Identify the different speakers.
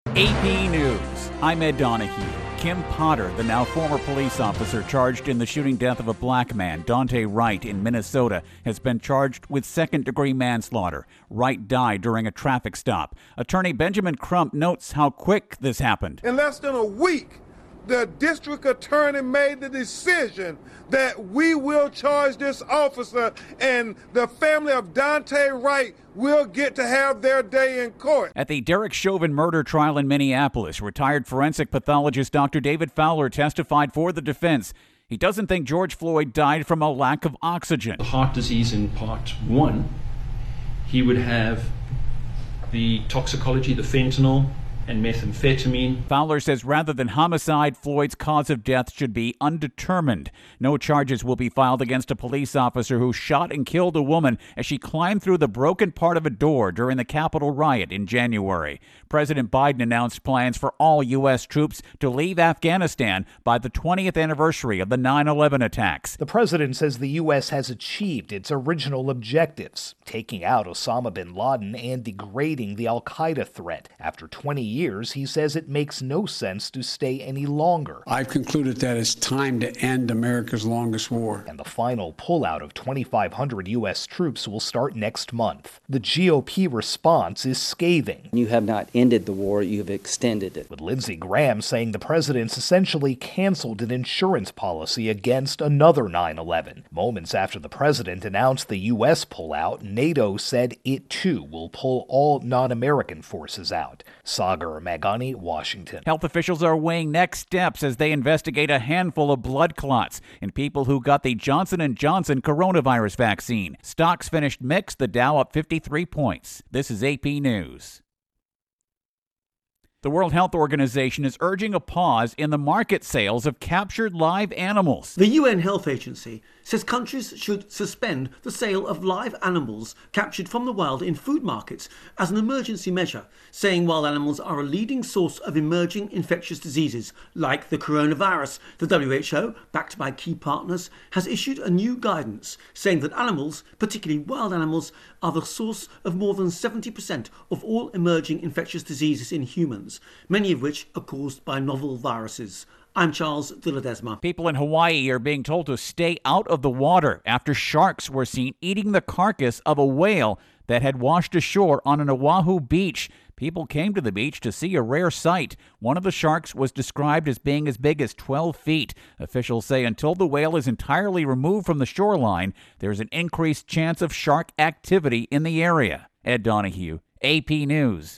Speaker 1: AP News. I'm Ed Donahue. Kim Potter, the now former police officer charged in the shooting death of a black man, Daunte Wright, in Minnesota, has been charged with second-degree manslaughter. Wright died during a traffic stop. Attorney Benjamin Crump notes how quick this happened.
Speaker 2: In less than a week, the district attorney made the decision that we will charge this officer, and the family of Daunte Wright will get to have their day in court.
Speaker 1: At the Derek Chauvin murder trial in Minneapolis, retired forensic pathologist Dr. David Fowler testified for the defense. He doesn't think George Floyd died from a lack of oxygen.
Speaker 3: The heart disease in part 1, he would have the toxicology, the fentanyl, and methamphetamine.
Speaker 1: Fowler says rather than homicide, Floyd's cause of death should be undetermined. No charges will be filed against a police officer who shot and killed a woman as she climbed through the broken part of a door during the Capitol riot in January. President Biden announced plans for all U.S. troops to leave Afghanistan by the 20th anniversary of the 9/11 attacks.
Speaker 4: The president says the U.S. has achieved its original objectives, taking out Osama bin Laden and degrading the al-Qaeda threat. After 20 years, he says it makes no sense to stay any longer.
Speaker 5: I've concluded that it's time to end America's longest war.
Speaker 4: And the final pullout of 2,500 U.S. troops will start next month. The GOP response is scathing.
Speaker 6: You have not ended the war, you have extended it.
Speaker 4: With Lindsey Graham saying the president's essentially canceled an insurance policy against another 9/11. Moments after the president announced the U.S. pullout, NATO said it too will pull all non-American forces out. Sagar Magani, Washington.
Speaker 1: Health officials are weighing next steps as they investigate a handful of blood clots in people who got the Johnson & Johnson coronavirus vaccine. Stocks finished mixed, the Dow up 53 points. This is AP News. The World Health Organization is urging a pause in the market sales of captured live animals.
Speaker 7: The UN Health Agency says countries should suspend the sale of live animals captured from the wild in food markets as an emergency measure, saying wild animals are a leading source of emerging infectious diseases like the coronavirus. The WHO, backed by key partners, has issued a new guidance saying that animals, particularly wild animals, are the source of more than 70% of all emerging infectious diseases in humans, many of which are caused by novel viruses. I'm Charles de Ledesma.
Speaker 1: People in Hawaii are being told to stay out of the water after sharks were seen eating the carcass of a whale that had washed ashore on an Oahu beach. People came to the beach to see a rare sight. One of the sharks was described as being as big as 12 feet. Officials say until the whale is entirely removed from the shoreline, there's an increased chance of shark activity in the area. Ed Donahue, AP News.